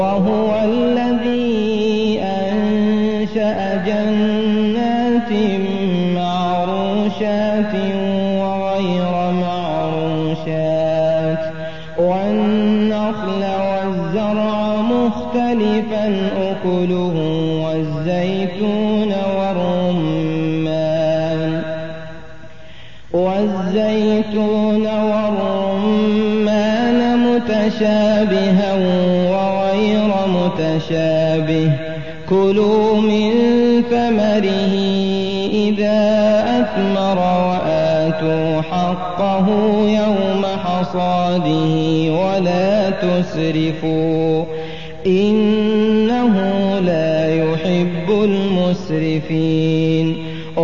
وهو الذي أنشأ جنات معروشات وغير معروشات والنخل والزرع مختلفا أكله والزيتون والرمان متشابها وغير متشابه كلوا من ثمره إذا أثمر وآتوا حقه يوم حصاده ولا تسرفوا إنه لا يحب المسرفين